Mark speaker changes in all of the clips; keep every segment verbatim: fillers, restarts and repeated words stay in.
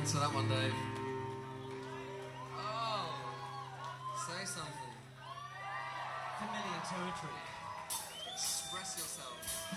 Speaker 1: into that one, Dave. Oh, say something.
Speaker 2: Familiar territory.
Speaker 1: Express yourself.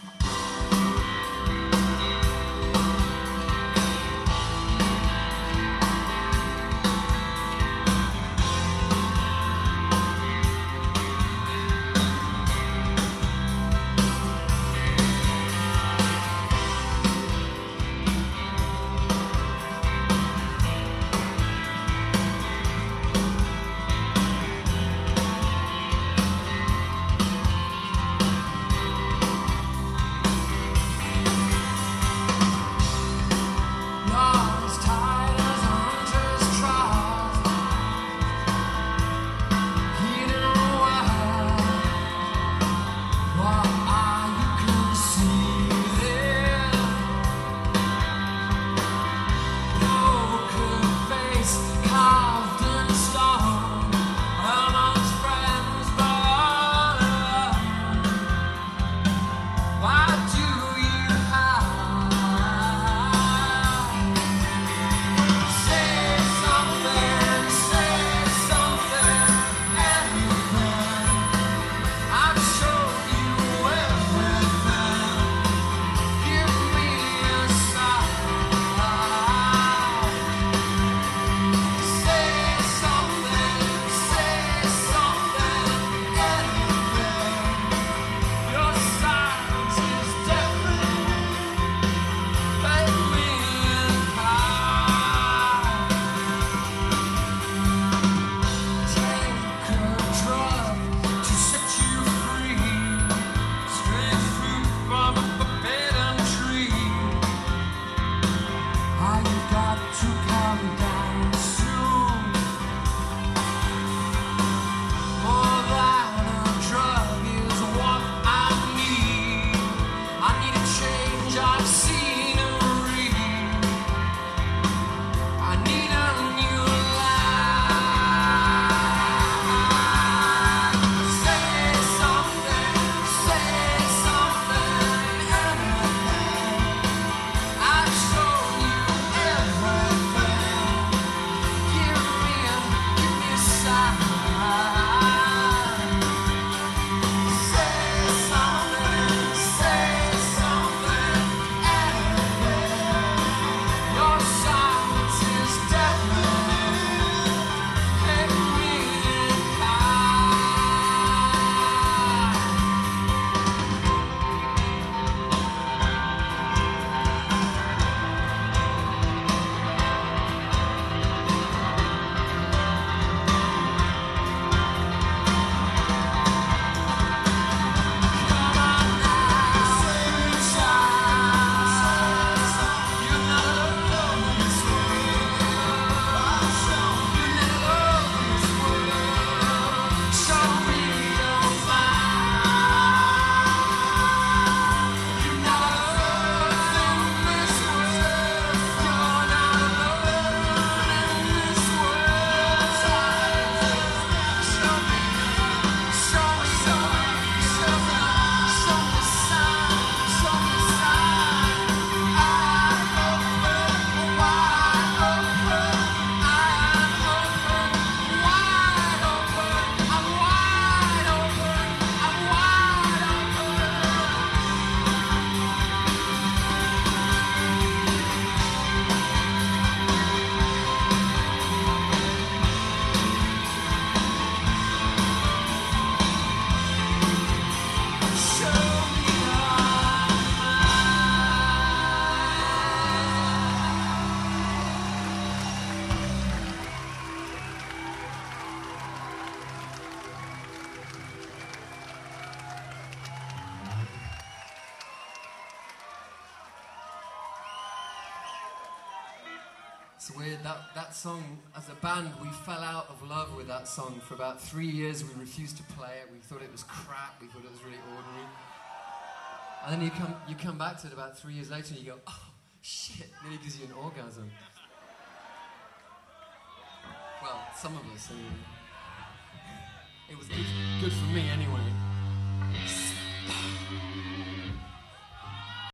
Speaker 1: It's weird, that, that song, as a band, we fell out of love with that song for about three years. We refused to play it. We thought it was crap. We thought it was really ordinary. And then you come, you come back to it about three years later and you go, oh, shit, and then it gives you an orgasm. Well, some of us, anyway. It was good, good for me, anyway.